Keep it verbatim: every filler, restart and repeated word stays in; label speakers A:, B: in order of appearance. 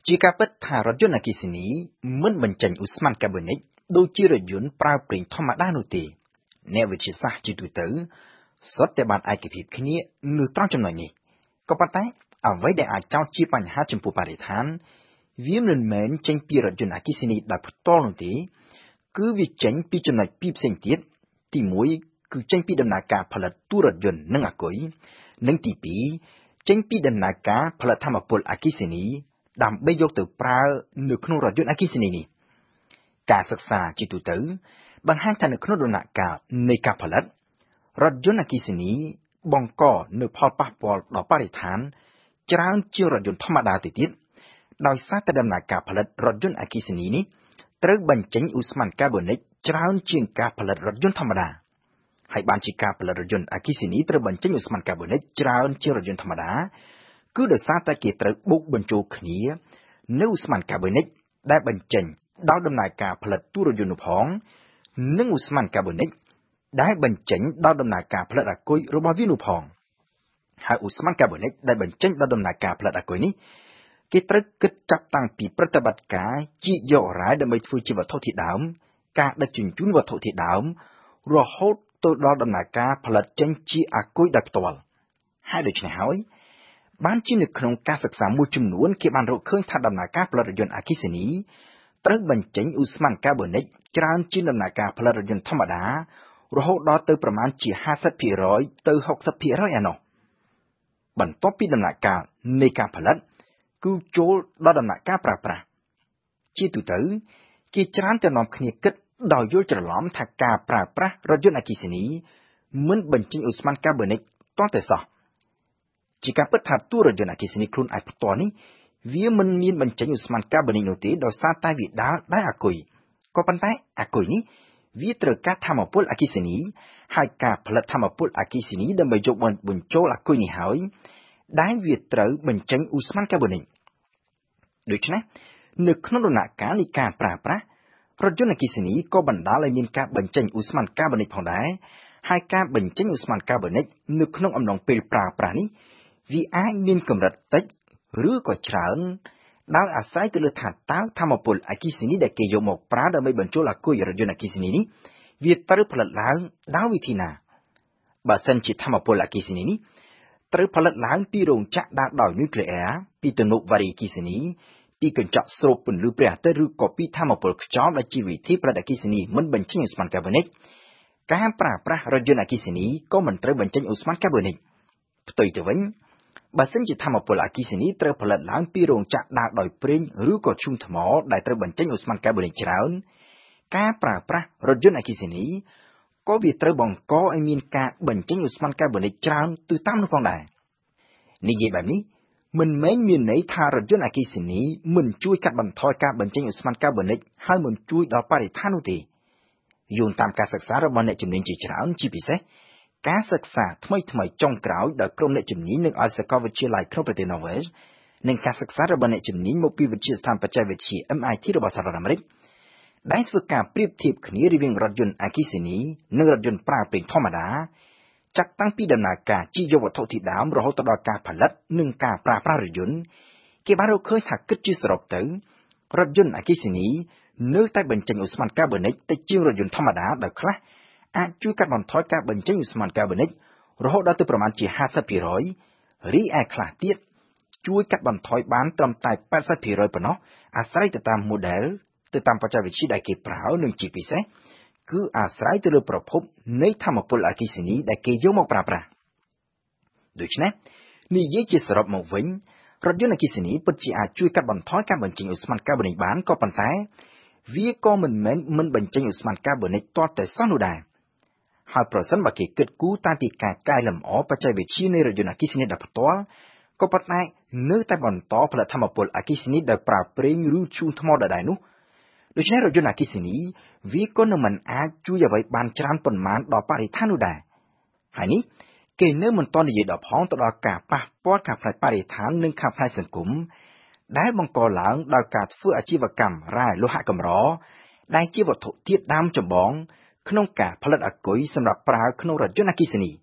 A: ជាការពិតថារថយន្តអគ្គិសនីមិនបញ្ចេញឧស្ម័នកាបូនិកដូចជារថយន្តប្រើប្រេងធម្មតានោះទេអ្នកវិទ្យាសាស្ត្រជាទូទៅសុទ្ធតែបានឯកភាពគ្នានៅត្រង់ចំណុចនេះក៏ប៉ុន្តែអ្វីដែលអាចចោទជាបញ្ហាចំពោះបរិស្ថានវាមិនមែនចេញពីរថយន្តអគ្គិសនីដោយផ្ទាល់នោះទេគឺវាចេញពីចំណុចពីរផ្សេងទៀតទីមួយគឺចេញពីដំណើរការផលិតទូរថយន្តនិងអាគុយនិងទីពីរចេញពីដំណើរការផលិតថាមពលអគ្គិសនីដើម្បីយកទៅប្រើនៅក្នុងរថយន្តអគ្គិសនីនេះការសិក្សាជាទូទៅបង្ហាញថានៅក្នុងដំណាក់កាលនៃការផលិតរថយន្តអគ្គិសនីបង្កនូវផលប៉ះពាល់ដល់បរិស្ថានច្រើនជាងរថយន្តធម្មតាទៅទៀតដោយសារតែដំណើរការផលិតរថយន្តអគ្គិសនីនេះត្រូវបញ្ចេញឧស្ម័នកាបូនិកច្រើនជាងការផលិតរថយន្តធម្មតាហើយបានជាការផលិតរថយន្តអគ្គិសនីត្រូវបញ្ចេញឧស្ម័នកាបូនិកច្រើនជាងរថយន្តធម្មតាគឺដោយសារតែគេត្រូវបូកបញ្ចូលគ្នានៅឧស្ម័នកាបូនិកដែលបញ្ចេញដោយដំណើរការផលិតទូរថយន្តនោះផងនិងឧស្ម័នកាបូនិកដែលបញ្ចេញដោយដំណើរការផលិតអាគុយរបស់វានោះផងហើយឧស្ម័នកាបូនិកដែលបញ្ចេញដោយដំណើរការផលិតអាគុយនេះគេត្រូវគិតចាប់តាំងពីប្រតិបត្តិការជីកយករ៉ែដើម្បីធ្វើជាវត្ថុធាតុដើមការដឹកជញ្ជូនវត្ថុធាតុដើមរហូតទៅដល់ដំណើរការផលិតចេញជាអាគុយដោយផ្ទាល់ហើយដូច្នេះហើយបានជានៅក្នុងការសិក្សាមួយចំនួនគេបានរកឃើញថាដំណើរការផលិតរថយន្តអគ្គិសនីត្រូវបញ្ចេញឧស្ម័នកាបូនិកច្រើនជាងដំណើរការផលិតរថយន្តធម្មតារហូតដល់ទៅប្រមាណជាห้าสิบភាគរយទៅหกสิบភាគរយឯណោះបន្ទាប់ពីដំណាក់កាលនៃការផលិតគឺចូលដល់ដំណាក់កាលប្រើប្រាស់ជាទូទៅគេច្រើនតែនាំគ្នាគិតដោយយល់ច្រឡំថាការប្រើប្រាស់រថយន្តអគ្គិសនីមិនបញ្ចេញឧស្ម័នកាបូនិកទាល់តែសោះជាការពិតថាទូរថយន្តអគ្គិសនីខ្លួនឯងផ្ទាល់នេះវាមិនមានបញ្ចេញឧស្ម័នកាបូនិកនោះទេដោយសារតែវាដើរដោយអាគុយក៏ប៉ុន្តែអាគុយនេះវាត្រូវការថាមពលអគ្គិសនីហើយការផលិតថាមពលអគ្គិសនីដើម្បីយកបញ្ចូលអាគុយនេះហើយដែលវាត្រូវបញ្ចេញឧស្ម័នកាបូនិកដូច្នេះនៅក្នុងដំណាក់កាលនៃការប្រើប្រាស់រថយន្តអគ្គិសនីក៏បណ្ដាលឲ្យមានការបញ្ចេញឧស្ម័នកាបូនិកផងដែរហើយការបញ្ចេញឧស្ម័នកាបូនិកនៅក្នុងអំឡុងពេលប្រើប្រាស់នេះវាអាចមានកម្រិតតិចឬក៏ច្រើនដោយអាស្រ័យទៅលើថាតើថាមពលអគ្គិសនីដែលគេយកមកប្រើដើម្បីបញ្ចូលអាគុយរថយន្តអគ្គិសនីនេះវាត្រូវផលិតឡើងដោយវិធីណាបើសិនជាថាមពលអគ្គិសនីនេះត្រូវផលិតឡើងពីរោងចក្រដើរដោយនុយក្លេអ៊ែរពីទំនប់វារីអគ្គិសនីពីកញ្ចក់ស្រូបពន្លឺព្រះអាទិត្យឬក៏ពីថាមពលខ្យល់ដែលជាវិធីផលិតអគ្គិសនីមិនបញ្ចេញឧស្ម័នកាបូនិកការប្រើប្រាស់រថយន្តអគ្គិសនីក៏មិនត្រូវបញ្ចេញឧស្ម័នកាបូនិកផ្ទុយទៅវិញបើសិនជាថាមពលអគ្គិសនីត្រូវផលិតឡើងពីរោងចក្រដើរដោយប្រេងឬក៏ធ្យូងថ្មដែលត្រូវបញ្ចេញឧស្ម័នកាបូនិកច្រើនការប្រើប្រាស់រថយន្តអគ្គិសនីក៏វាត្រូវបង្កឲ្យមានការបញ្ចេញឧស្ម័នកាបូនិកច្រើនទៅតាមនោះផងដែរនិយាយបែបនេះមិនមែនមានន័យថារថយន្តអគ្គិសនីមិនជួយកាត់បន្ថយការបញ្ចេញឧស្ម័នកាបូនិកហើយមិនជួយដល់បរិស្ថាននោះទេយោងតាមការសិក្សារបស់អ្នកជំនាញជាច្រើនជាពិសេសការសិក្សាថ្មីថ្មីចុងក្រោយដោយក្រុមអ្នកជំនាញនៅឯសាកលវិទ្យាល័យក្នុងប្រទេសន័រវេសនិងការសិក្សារបស់អ្នកជំនាញមកពីវិទ្យាស្ថានបច្ចេកវិទ្យា M I T របស់សហរដ្ឋអាមេរិកដែលធ្វើការប្រៀបធៀបគ្នារវាងរថយន្តអគ្គិសនីនិងរថយន្តប្រើប្រេងធម្មតាចាត់តាំងពីដំណើរការជីកយកវត្ថុធាតុដើមរហូតដល់ការផលិតនិងការប្រើប្រាស់រថយន្តគេបានរកឃើញថាគិតជាសរុបទៅរថយន្តអគ្គិសនីនៅតែបញ្ចេញឧស្ម័នកាបូនិកតិចជាងរថយន្តធម្មតាដោយខ្លះអាចជួយកាត់បន្ថយការបញ្ចេញឧស្ម័នកាបូនិករហូតដល់ទៅប្រមាណជាห้าสิบភាគរយរីឯខ្លះទៀតជួយកាត់បន្ថយបានត្រឹមតែแปดสิบភាគរយប៉ុណ្ណោះអាស្រ័យទៅតាម model ទៅតាមបច្ចេកវិទ្យាដែលគេប្រើនិងជាពិសេសគឺអាស្រ័យទៅលើប្រភពនៃថាមពលអគ្គិសនីដែលគេយកមកប្រើប្រាស់ដូច្នេះនិយាយជាសរុបមកវិញរថយន្តអគ្គិសនីពិតជាអាចជួយកាត់បន្ថយការបញ្ចេញឧស្ម័នកាបូនិកបានក៏ប៉ុន្តែវាក៏មិនមែនមិនបញ្ចេញឧស្ម័នកាបូនិកទាល់តែសោះនោះដែរហើយប្រសិនបើគេគិតគូរតាមពីការកែលម្អបច្ចេកវិទ្យានៃរថយន្តអគ្គិសនីដោយផ្ទាល់ក៏ប៉ុន្តែនៅតែបន្តផលិតថាមពលអគ្គិសនីដោយប្រើប្រេងឬធ្យូងថ្មដដែលនោះដូច្នេះរថយន្តអគ្គិសនីវាក៏នឹងមិនអាចជួយអ្វីបានច្រើនប៉ុន្មានដល់បរិស្ថាននោះដែរហើយនេះគេនៅមិនទាន់និយាយដល់ផងទៅដល់ការប៉ះពាល់ខាងផ្នែកបរិស្ថាននិងខាងផ្នែកសង្គមដែលបង្កឡើងដោយការធ្វើអាជីវកម្មរ៉ែលោហៈកម្រដែលជាវត្ថុធាតុដើមចម្បងក្នុងការផលិតអាគុយសម្រាប់ប្រើក្នុងរថយន្តអគ្គិសនី